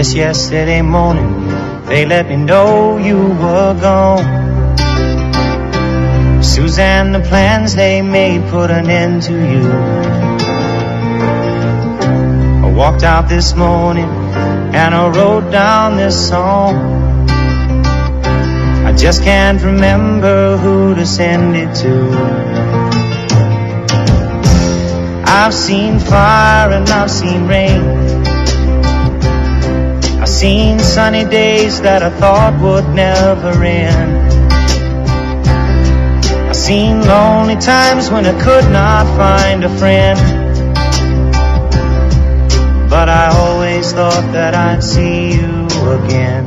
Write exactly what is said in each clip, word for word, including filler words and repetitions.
Just yesterday morning, they let me know you were gone. Suzanne, the plans they made put an end to you. I walked out this morning and I wrote down this song. I just can't remember who to send it to. I've seen fire and I've seen rain. I've seen sunny days that I thought would never end. I've seen lonely times when I could not find a friend. But I always thought that I'd see you again.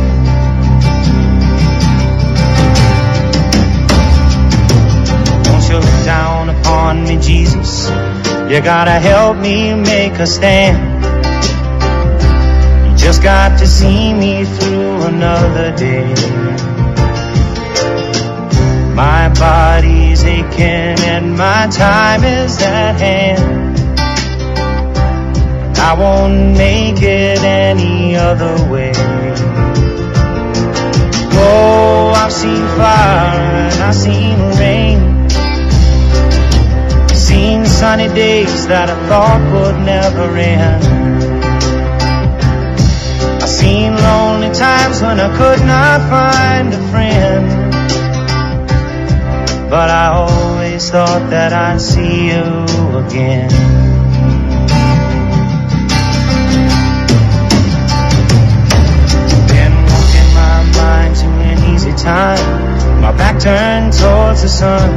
Won't you look down upon me, Jesus? You gotta help me make a stand. You just got to see me through another day. My body's aching and my time is at hand. I won't make it any other way. Oh, I've seen fire and I've seen rain. I've seen sunny days that I thought would never end. I've seen lonely times when I could not find a friend. But I always thought that I'd see you again. Been walking my mind to an easy time, my back turned towards the sun.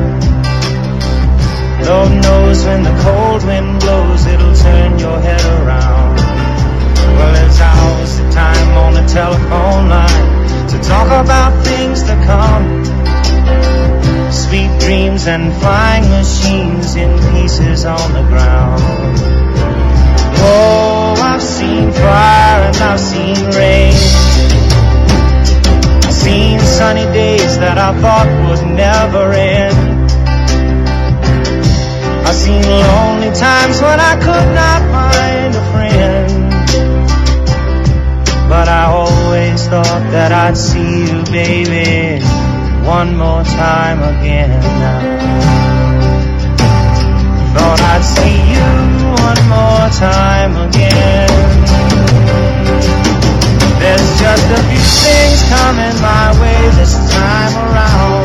Lord knows when the cold wind blows, it'll turn your head around. Well, there's hours of time on the telephone line to talk about things to come. Sweet dreams and flying machines in pieces on the ground. Oh, I've seen fire and I've seen rain. I've seen sunny days that I thought would never end. I've seen lonely times when I could not find a friend. But I always thought that I'd see you, baby, one more time again now. Thought I'd see you one more time again. There's just a few things coming my way this time around.